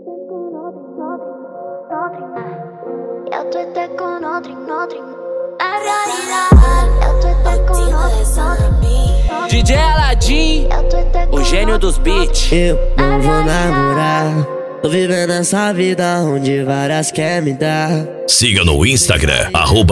Eu tô até com outro. A realidade, eu tô até com outro. DJ Aladim, o gênio dos beats. Eu não vou namorar, tô vivendo essa vida onde várias quer me dar. Siga no Instagram,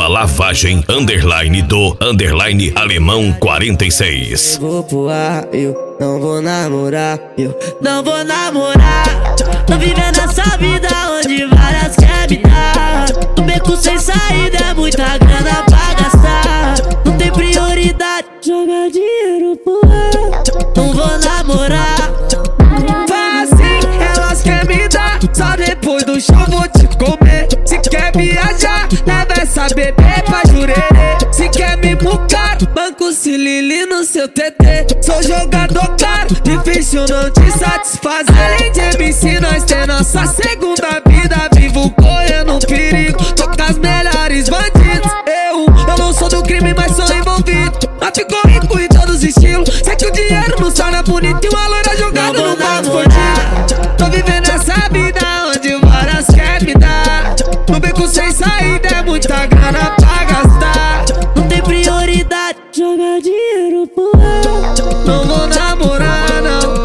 @lavagem_alemão46. Vou pro ar, eu não vou namorar, eu não vou namorar. Tô vivendo essa vida onde várias quer me dar. O beco sem saída é muita grana pra gastar. Não tem prioridade, joga dinheiro pro ar. Não vou namorar. Faz assim, elas querem me dar. Só depois do show vou te comer. Se quer viajar, leva essa bebê pra Jurerê. Se quer me mucar, banco se Lili no seu TT. Sou jogador caro, difícil não te satisfazer. Além de MC, nós tem nossa segunda vida. Vivo correndo um perigo, tô com as melhores bandidos. Eu não sou do crime, mas sou envolvido. Mas ficou rico em todos os estilos. Sei que o dinheiro não torna bonito e uma loira jogada no modo esportivo. Tô vivendo essa vida onde várias quer me dar. No beco sem saída é muita grana pra gastar. Não tem prioridade, joga dinheiro pro ar. Não vou namorar, não.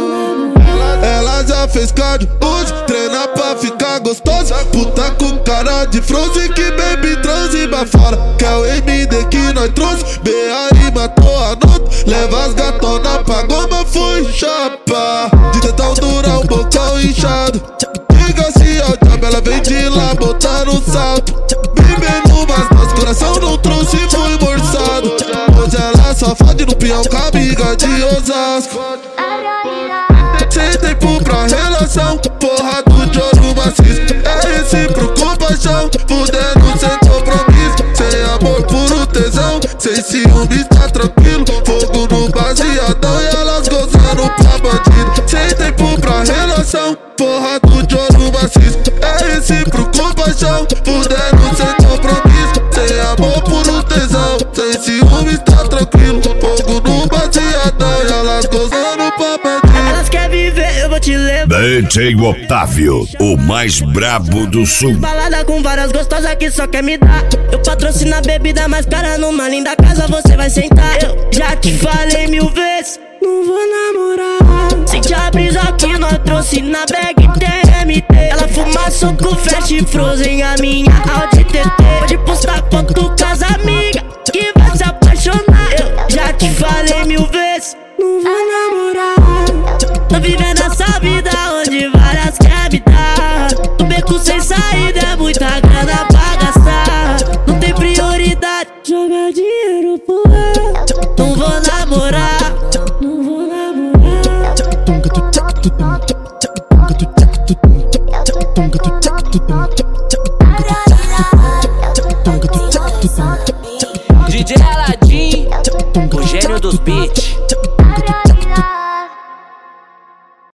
Ela já fez cardio hoje, treina pra ficar gostosa. Puta com cara de frozen que baby transe bafora. Quer o MD que nós trouxe, BR matou a nota. Leva as gatona pra goma, foi chapa. De tentão durar um bocão inchado. Diga se ao diabo, ela vem de lá botar no salto. Bebendo umas nós, coração não trouxe, foi morçado. Hoje ela só fode no peão com a amiga de Osasco. Sem tempo pra relação, porra do Joro maciço. É recíproco paixão, fudendo sem compromisso. Sem amor, puro tesão, sem ciúmes, tá tranquilo. Fogo no baseadão e elas gozando pra bandido. Sem tempo pra relação, porra do Joro maciço. É recíproco paixão, fudendo sem compromisso. Sem amor, puro tesão, sem ciúmes, tá tranquilo. Fogo no baseadão e elas gozando pra bandido. Elas querem viver, eu vou te levar. DJ Otávio, o mais brabo do sul. Balada com várias gostosas que só quer me dar. Eu patrocino a bebida mais cara, numa linda casa você vai sentar. Eu já te falei 1000 vezes, não vou namorar. Sente a brisa que nós trouxe na bag TMT. Ela fuma soco, flash frozen, a minha Audi TT. Pode postar foto com as amigas que vai se apaixonar. Eu já te falei 1000 vezes, não vou namorar. Tô vivendo essa vida onde várias quer me dar. O beco sem saída é muita grana pra gastar. Não tem prioridade, joga dinheiro pro ar. Não vou namorar, não vou namorar. DJ Aladim, o gênio dos beats.